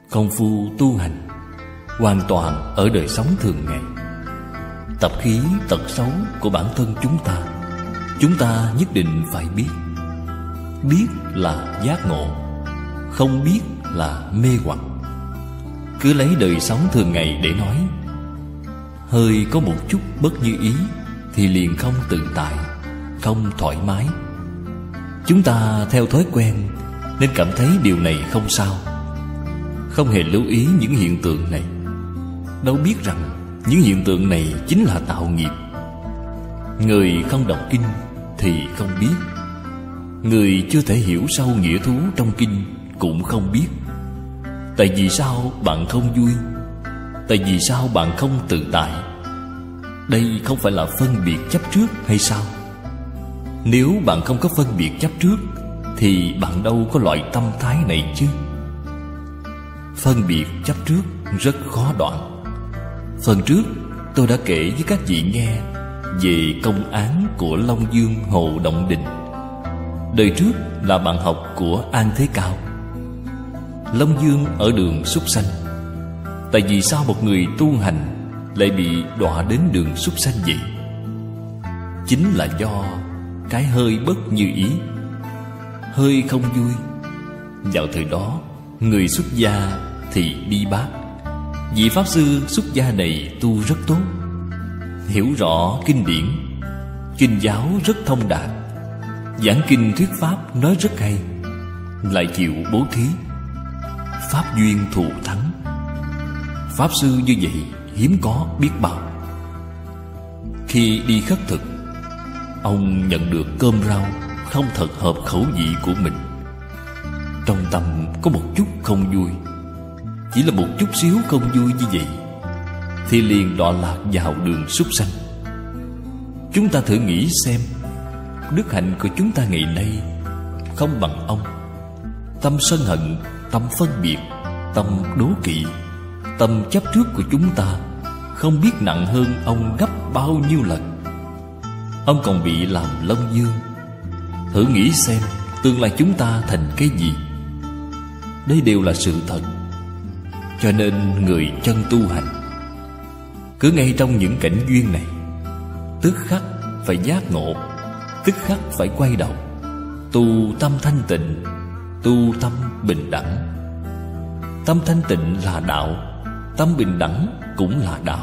Công phu tu hành hoàn toàn ở đời sống thường ngày. Tập khí tật xấu của bản thân chúng ta nhất định phải biết. Biết là giác ngộ, không biết là mê hoặc. Cứ lấy đời sống thường ngày để nói. Hơi có một chút bất như ý thì liền không tự tại, không thoải mái. Chúng ta theo thói quen nên cảm thấy điều này không sao, không hề lưu ý những hiện tượng này. Đâu biết rằng những hiện tượng này chính là tạo nghiệp. Người không đọc kinh thì không biết. Người chưa thể hiểu sâu nghĩa thú trong kinh cũng không biết. Tại vì sao bạn không vui? Tại vì sao bạn không tự tại? Đây không phải là phân biệt chấp trước hay sao? Nếu bạn không có phân biệt chấp trước thì bạn đâu có loại tâm thái này chứ. Phân biệt chấp trước rất khó đoạn. Phần trước tôi đã kể với các vị nghe về công án của Long Dương Hồ Động Đình. Đời trước là bạn học của An Thế Cao. Long Dương ở đường súc sanh. Tại vì sao một người tu hành lại bị đọa đến đường súc sanh vậy? Chính là do cái hơi bất như ý, hơi không vui. Vào thời đó, người xuất gia thì đi bát. Vị Pháp Sư xuất gia này tu rất tốt, hiểu rõ kinh điển, kinh giáo rất thông đạt, giảng kinh thuyết pháp nói rất hay, lại chịu bố thí. Pháp duyên thù thắng. Pháp sư như vậy hiếm có biết bao. Khi đi khất thực, ông nhận được cơm rau không thật hợp khẩu vị của mình. Trong tâm có một chút không vui, chỉ là một chút xíu không vui như vậy, thì liền đọa lạc vào đường súc sanh. Chúng ta thử nghĩ xem, đức hạnh của chúng ta ngày nay không bằng ông. Tâm sân hận, tâm phân biệt, tâm đố kỵ, tâm chấp trước của chúng ta không biết nặng hơn ông gấp bao nhiêu lần. Ông còn bị làm Long Dương. Thử nghĩ xem tương lai chúng ta thành cái gì. Đây đều là sự thật. Cho nên người chân tu hành cứ ngay trong những cảnh duyên này, tức khắc phải giác ngộ, tức khắc phải quay đầu, tu tâm thanh tịnh, tu tâm bình đẳng. Tâm thanh tịnh là đạo, tâm bình đẳng cũng là đạo.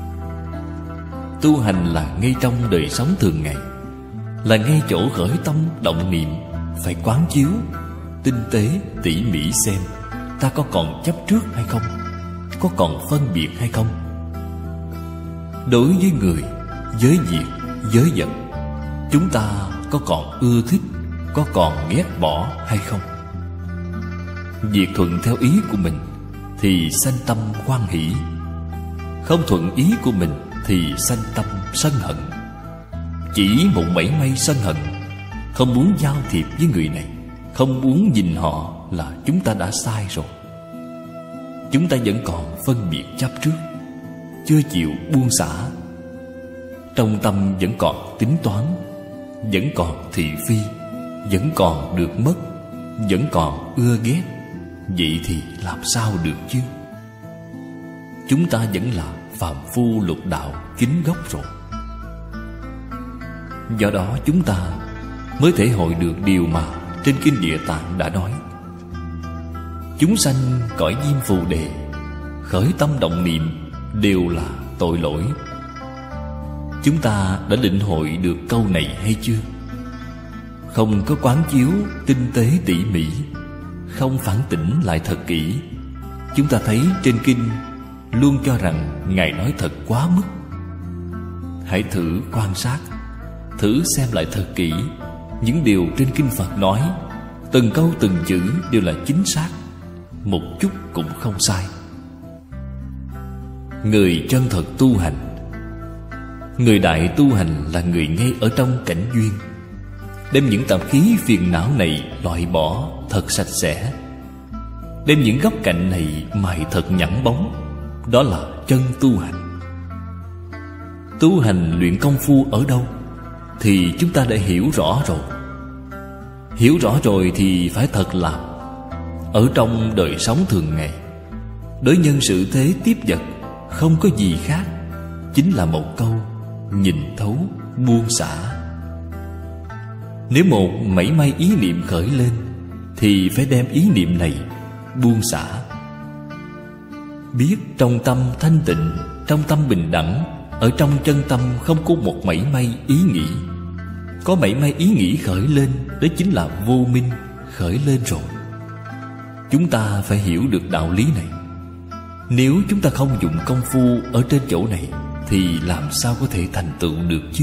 Tu hành là ngay trong đời sống thường ngày, là ngay chỗ khởi tâm động niệm. Phải quán chiếu, tinh tế, tỉ mỉ xem ta có còn chấp trước hay không, có còn phân biệt hay không. Đối với người, với việc, với vật, chúng ta có còn ưa thích, có còn ghét bỏ hay không. Việc thuận theo ý của mình thì sanh tâm hoan hỷ, không thuận ý của mình thì sanh tâm sân hận. Chỉ một mảy may sân hận, không muốn giao thiệp với người này, không muốn nhìn họ là chúng ta đã sai rồi. Chúng ta vẫn còn phân biệt chấp trước, chưa chịu buông xả. Trong tâm vẫn còn tính toán, vẫn còn thị phi, vẫn còn được mất, vẫn còn ưa ghét. Vậy thì làm sao được chứ? Chúng ta vẫn là phàm phu lục đạo chính gốc rồi. Do đó chúng ta mới thể hội được điều mà trên Kinh Địa Tạng đã nói: chúng sanh cõi diêm phù đề, khởi tâm động niệm đều là tội lỗi. Chúng ta đã lĩnh hội được câu này hay chưa? Không có quán chiếu tinh tế tỉ mỉ, không phản tỉnh lại thật kỹ, chúng ta thấy trên kinh luôn cho rằng Ngài nói thật quá mức. Hãy thử quan sát, thử xem lại thật kỹ. Những điều trên kinh Phật nói, từng câu từng chữ đều là chính xác, một chút cũng không sai. Người chân thật tu hành, người đại tu hành là người ngay ở trong cảnh duyên, đem những tạp khí phiền não này loại bỏ thật sạch sẽ, đem những góc cạnh này mài thật nhẵn bóng. Đó là chân tu hành. Tu hành luyện công phu ở đâu thì chúng ta đã hiểu rõ rồi. Hiểu rõ rồi thì phải thật làm. Ở trong đời sống thường ngày, đối nhân sự thế tiếp vật không có gì khác, chính là một câu nhìn thấu buông xả. Nếu một mảy may ý niệm khởi lên thì phải đem ý niệm này buông xả. Biết trong tâm thanh tịnh, trong tâm bình đẳng, ở trong chân tâm không có một mảy may ý nghĩ. Có mảy may ý nghĩ khởi lên, đó chính là vô minh khởi lên rồi. Chúng ta phải hiểu được đạo lý này. Nếu chúng ta không dùng công phu ở trên chỗ này thì làm sao có thể thành tựu được chứ?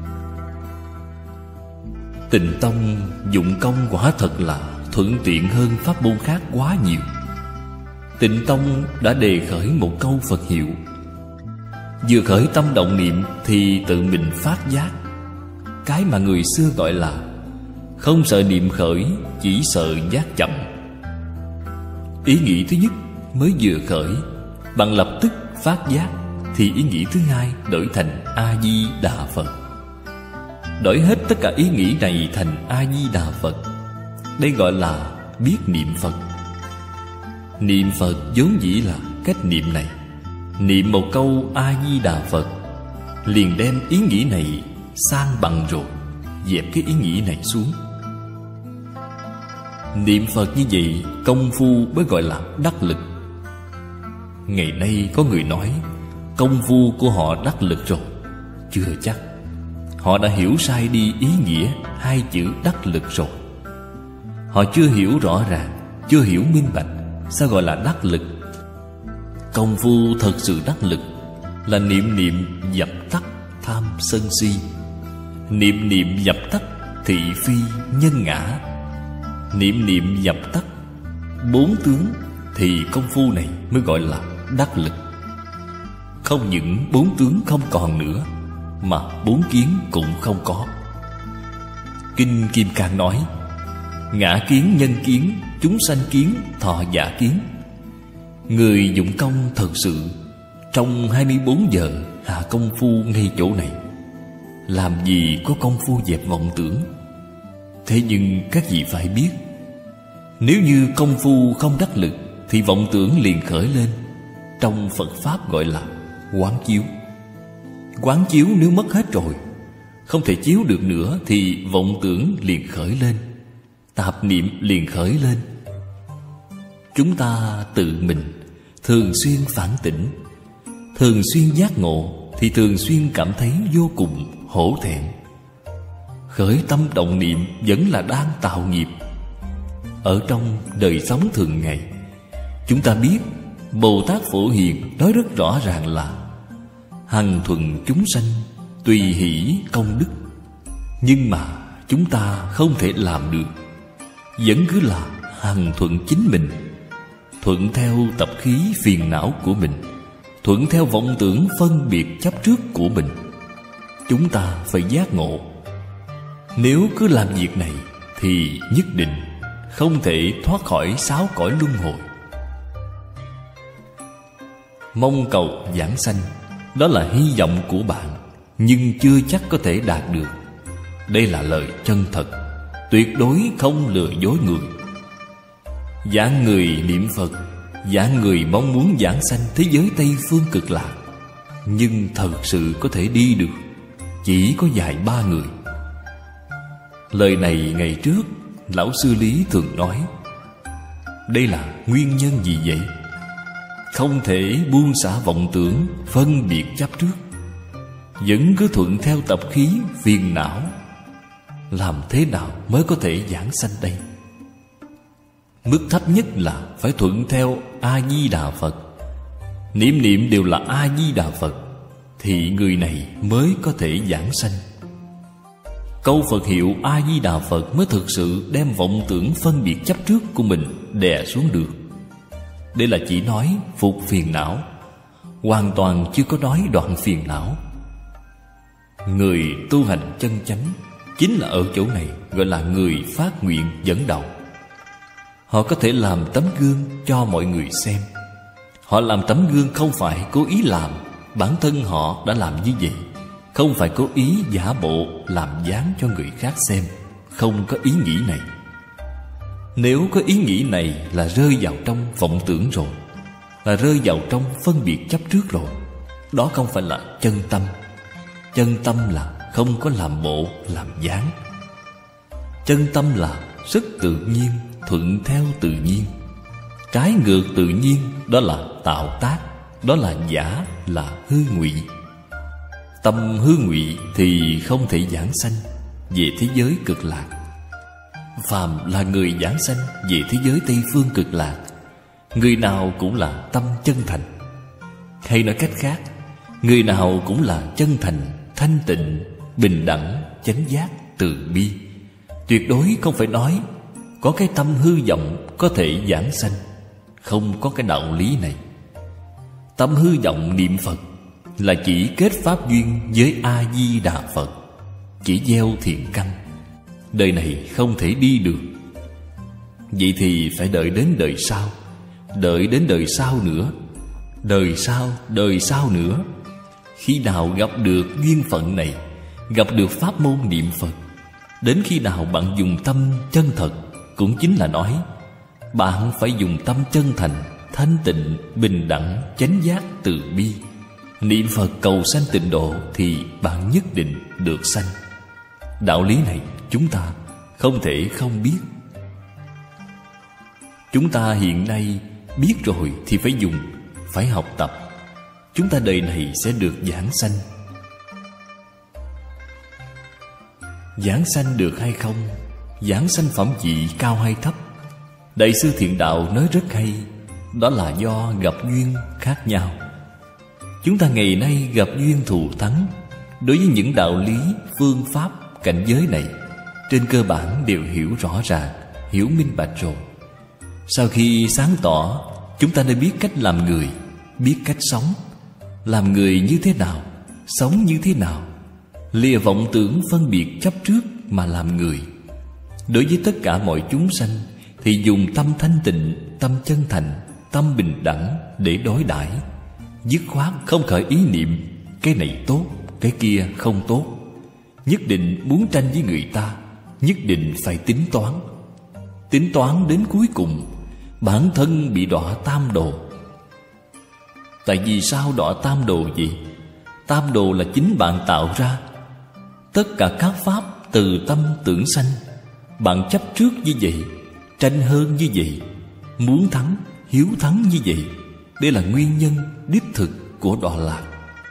Tịnh tông dụng công quả thật là thuận tiện hơn pháp môn khác quá nhiều. Tịnh tông đã đề khởi một câu Phật hiệu: vừa khởi tâm động niệm thì tự mình phát giác. Cái mà người xưa gọi là không sợ niệm khởi, chỉ sợ giác chậm. Ý nghĩ thứ nhất mới vừa khởi, bạn lập tức phát giác, thì ý nghĩ thứ hai đổi thành A-di-đà Phật. Đổi hết tất cả ý nghĩ này thành A-di-đà Phật. Đây gọi là biết niệm Phật. Niệm Phật vốn dĩ là cách niệm này. Niệm một câu A-di-đà Phật liền đem ý nghĩ này sang bằng rồi, dẹp cái ý nghĩ này xuống. Niệm Phật như vậy, công phu mới gọi là đắc lực. Ngày nay có người nói công phu của họ đắc lực rồi. Chưa chắc. Họ đã hiểu sai đi ý nghĩa hai chữ đắc lực rồi. Họ chưa hiểu rõ ràng, chưa hiểu minh bạch, sao gọi là đắc lực? Công phu thật sự đắc lực là niệm niệm dập tắt tham sân si, niệm niệm dập tắt thị phi nhân ngã, niệm niệm dập tắt bốn tướng, thì công phu này mới gọi là đắc lực. Không những bốn tướng không còn nữa, mà bốn kiến cũng không có. Kinh Kim Cang nói: ngã kiến, nhân kiến, chúng sanh kiến, thọ giả kiến. Người dụng công thật sự trong 24 giờ hạ công phu ngay chỗ này, làm gì có công phu dẹp vọng tưởng. Thế nhưng các vị phải biết, nếu như công phu không đắc lực thì vọng tưởng liền khởi lên. Trong Phật Pháp gọi là quán chiếu. Quán chiếu nếu mất hết rồi, không thể chiếu được nữa, thì vọng tưởng liền khởi lên, tạp niệm liền khởi lên. Chúng ta tự mình thường xuyên phản tỉnh, thường xuyên giác ngộ, thì thường xuyên cảm thấy vô cùng hổ thẹn. Khởi tâm động niệm vẫn là đang tạo nghiệp. Ở trong đời sống thường ngày, chúng ta biết Bồ Tát Phổ Hiền nói rất rõ ràng là hằng thuận chúng sanh, tùy hỷ công đức. Nhưng mà chúng ta không thể làm được, vẫn cứ là hằng thuận chính mình, thuận theo tập khí phiền não của mình, thuận theo vọng tưởng phân biệt chấp trước của mình. Chúng ta phải giác ngộ. Nếu cứ làm việc này thì nhất định không thể thoát khỏi 6 cõi luân hồi. Mong cầu giảng sanh, đó là hy vọng của bạn, nhưng chưa chắc có thể đạt được. Đây là lời chân thật, tuyệt đối không lừa dối người. Dạng người niệm Phật, dạng người mong muốn giảng sanh thế giới Tây Phương Cực Lạc, nhưng thật sự có thể đi được chỉ có vài ba người. Lời này ngày trước Lão Sư Lý thường nói. Đây là nguyên nhân gì vậy? Không thể buông xả vọng tưởng phân biệt chấp trước, vẫn cứ thuận theo tập khí phiền não. Làm thế nào mới có thể giảng sanh đây? Mức thấp nhất là phải thuận theo A-di-đà Phật. Niệm niệm đều là A-di-đà Phật, thì người này mới có thể giảng sanh. Câu Phật hiệu A-di-đà Phật mới thực sự đem vọng tưởng phân biệt chấp trước của mình đè xuống được. Đây là chỉ nói phục phiền não, hoàn toàn chưa có nói đoạn phiền não. Người tu hành chân chánh chính là ở chỗ này, gọi là người phát nguyện dẫn đầu. Họ có thể làm tấm gương cho mọi người xem. Họ làm tấm gương không phải cố ý làm, bản thân họ đã làm như vậy. Không phải cố ý giả bộ làm dáng cho người khác xem. Không có ý nghĩ này. Nếu có ý nghĩ này là rơi vào trong vọng tưởng rồi. là rơi vào trong phân biệt chấp trước rồi. Đó không phải là chân tâm. Chân tâm là không có làm bộ làm dáng. Chân tâm là rất tự nhiên, thuận theo tự nhiên. Trái ngược tự nhiên đó là tạo tác, đó là giả, là hư ngụy. Tâm hư ngụy thì không thể giảng sanh về thế giới cực lạc. Phàm là người giảng sanh về thế giới Tây Phương cực lạc, người nào cũng là tâm chân thành. Hay nói cách khác, người nào cũng là chân thành, thanh tịnh, bình đẳng, chánh giác, từ bi. Tuyệt đối không phải nói có cái tâm hư vọng có thể giảng sanh. Không có cái đạo lý này. Tâm hư vọng niệm Phật là chỉ kết pháp duyên với A-di-đà Phật, chỉ gieo thiện căn. Đời này không thể đi được. Vậy thì phải đợi đến đời sau, đợi đến đời sau nữa, đời sau nữa. Khi nào gặp được duyên phận này, gặp được pháp môn niệm Phật, đến khi nào bạn dùng tâm chân thật, cũng chính là nói bạn phải dùng tâm chân thành, thanh tịnh, bình đẳng, chánh giác, từ bi, niệm Phật cầu sanh tịnh độ, thì bạn nhất định được sanh. Đạo lý này chúng ta không thể không biết. Chúng ta hiện nay biết rồi thì phải dùng, phải học tập. Chúng ta đời này sẽ được giảng sanh. Giảng sanh được hay không, giảng sanh phẩm vị cao hay thấp, Đại sư Thiện Đạo nói rất hay. Đó là do gặp duyên khác nhau. Chúng ta ngày nay gặp duyên thù thắng. Đối với những đạo lý, phương pháp, cảnh giới này, trên cơ bản đều hiểu rõ ràng, hiểu minh bạch rồi. Sau khi sáng tỏ, chúng ta đã biết cách làm người, biết cách sống. Làm người như thế nào, sống như thế nào, lìa vọng tưởng phân biệt chấp trước mà làm người. Đối với tất cả mọi chúng sanh thì dùng tâm thanh tịnh, tâm chân thành, tâm bình đẳng để đối đãi. Dứt khoát không khởi ý niệm cái này tốt, cái kia không tốt. Nhất định muốn tranh với người ta, nhất định phải tính toán. Tính toán đến cuối cùng, bản thân bị đọa tam đồ. Tại vì sao đọa tam đồ vậy? Tam đồ là chính bạn tạo ra. Tất cả các pháp từ tâm tưởng sanh. Bạn chấp trước như vậy, tranh hơn như vậy, muốn thắng, hiếu thắng như vậy. Đây là nguyên nhân đích thực của đọa lạc.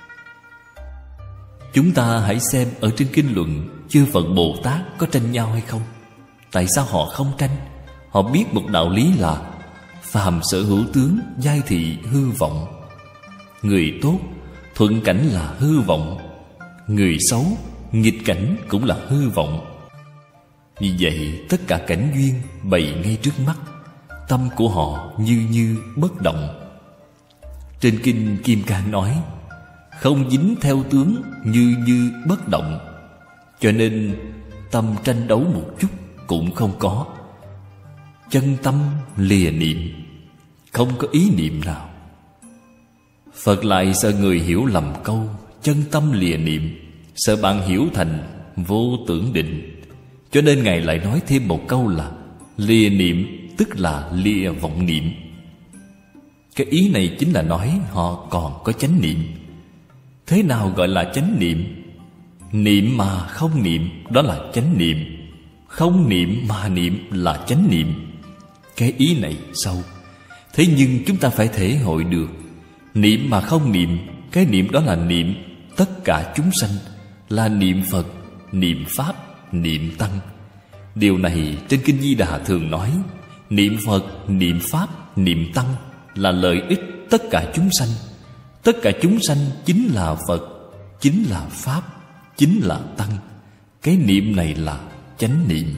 Chúng ta hãy xem ở trên kinh luận chư Phật Bồ Tát có tranh nhau hay không. Tại sao họ không tranh? Họ biết một đạo lý là phàm sở hữu tướng, giai thị hư vọng. Người tốt, thuận cảnh là hư vọng. Người xấu, nghịch cảnh cũng là hư vọng. Vì vậy tất cả cảnh duyên bày ngay trước mắt, tâm của họ như như bất động. Trên kinh Kim Cang nói không dính theo tướng, như như bất động. Cho nên tâm tranh đấu một chút cũng không có. Chân tâm lìa niệm, không có ý niệm nào. Phật lại sợ người hiểu lầm câu chân tâm lìa niệm, sợ bạn hiểu thành vô tưởng định. Cho nên Ngài lại nói thêm một câu là lìa niệm, tức là lìa vọng niệm. Cái ý này chính là nói họ còn có chánh niệm. Thế nào gọi là chánh niệm? Niệm mà không niệm, đó là chánh niệm. Không niệm mà niệm là chánh niệm. Cái ý này sâu. Thế nhưng chúng ta phải thể hội được. Niệm mà không niệm, cái niệm đó là niệm tất cả chúng sanh, là niệm Phật, niệm Pháp, niệm Tăng. Điều này trên Kinh Di Đà thường nói niệm Phật, niệm Pháp, niệm Tăng là lợi ích tất cả chúng sanh. Tất cả chúng sanh chính là Phật, chính là Pháp, chính là Tăng. Cái niệm này là chánh niệm.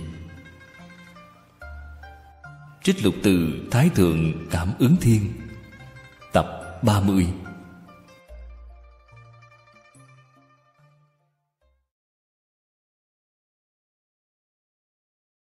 Trích lục từ Thái Thượng Cảm Ứng Thiên, tập 30.